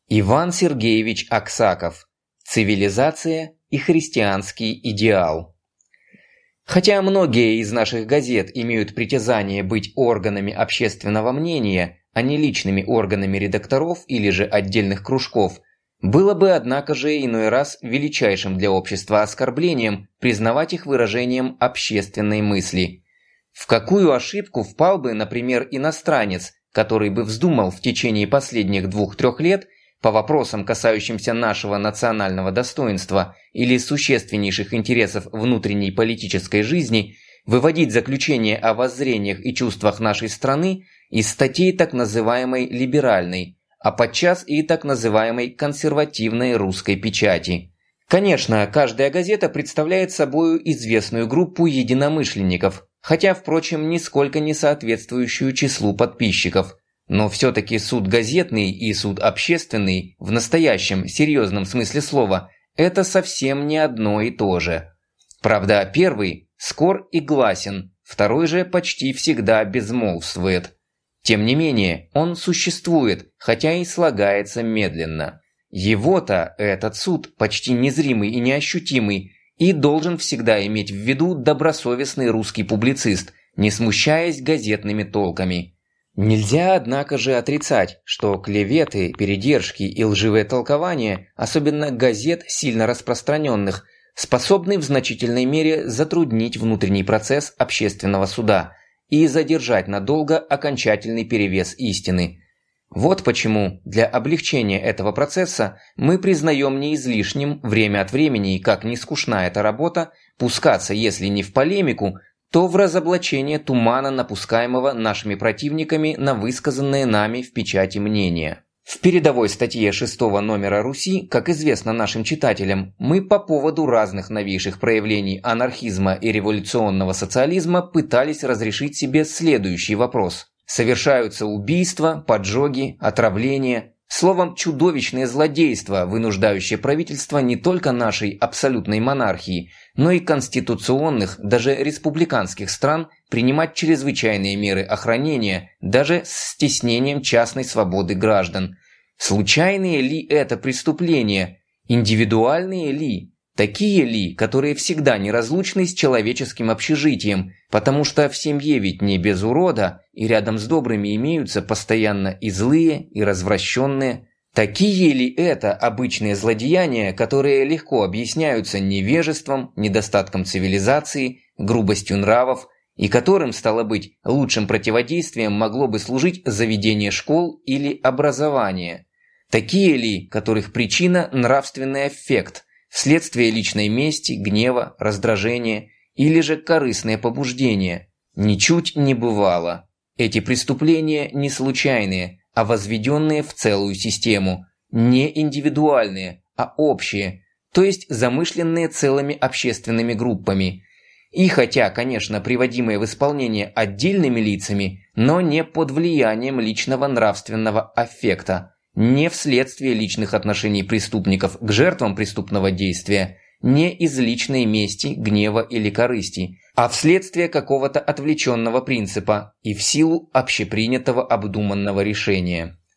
Иван Сергеевич Аксаков. Цивилизация и христианский идеал. Хотя многие из наших газет имеют притязание быть органами общественного мнения, а не личными органами редакторов или же отдельных кружков, было бы, однако же, иной раз величайшим для общества оскорблением признавать их выражением общественной мысли. В какую ошибку впал бы, например, иностранец, который бы вздумал в течение последних 2-3 лет по вопросам, касающимся нашего национального достоинства или существеннейших интересов внутренней политической жизни, выводить заключения о воззрениях и чувствах нашей страны из статей так называемой либеральной, а подчас и так называемой консервативной русской печати. Конечно, каждая газета представляет собою известную группу единомышленников, хотя, впрочем, нисколько не соответствующую числу подписчиков. Но все-таки суд газетный и суд общественный в настоящем серьезном смысле слова – это совсем не одно и то же. Правда, первый скор и гласен, второй же почти всегда безмолвствует. Тем не менее, он существует, хотя и слагается медленно. Его-то этот суд почти незримый и неощутимый и должен всегда иметь в виду добросовестный русский публицист, не смущаясь газетными толками. Нельзя, однако же, отрицать, что клеветы, передержки и лживые толкования, особенно газет, сильно распространенных, способны в значительной мере затруднить внутренний процесс общественного суда и задержать надолго окончательный перевес истины. Вот почему для облегчения этого процесса мы признаем неизлишним время от времени, как ни скучна эта работа, пускаться, если не в полемику, то в разоблачение тумана, напускаемого нашими противниками на высказанные нами в печати мнения. В передовой статье 6-го номера «Руси», как известно нашим читателям, мы по поводу разных новейших проявлений анархизма и революционного социализма пытались разрешить себе следующий вопрос. Совершаются убийства, поджоги, отравления, словом, чудовищные злодейства, вынуждающие правительство не только нашей абсолютной монархии, но и конституционных, даже республиканских стран принимать чрезвычайные меры охранения, даже с стеснением частной свободы граждан. Случайные ли это преступления? Индивидуальные ли? Такие ли, которые всегда неразлучны с человеческим общежитием, потому что в семье ведь не без урода, и рядом с добрыми имеются постоянно и злые, и развращенные. Такие ли это обычные злодеяния, которые легко объясняются невежеством, недостатком цивилизации, грубостью нравов, и которым, стало быть, лучшим противодействием могло бы служить заведение школ или образование? Такие ли, которых причина – нравственный аффект, вследствие личной мести, гнева, раздражения или же корыстное побуждение? Ничуть не бывало. Эти преступления не случайные, а возведенные в целую систему, не индивидуальные, а общие, то есть замышленные целыми общественными группами. И хотя, конечно, приводимые в исполнение отдельными лицами, но не под влиянием личного нравственного аффекта, не вследствие личных отношений преступников к жертвам преступного действия, не из личной мести, гнева или корысти, а вследствие какого-то отвлеченного принципа и в силу общепринятого обдуманного решения.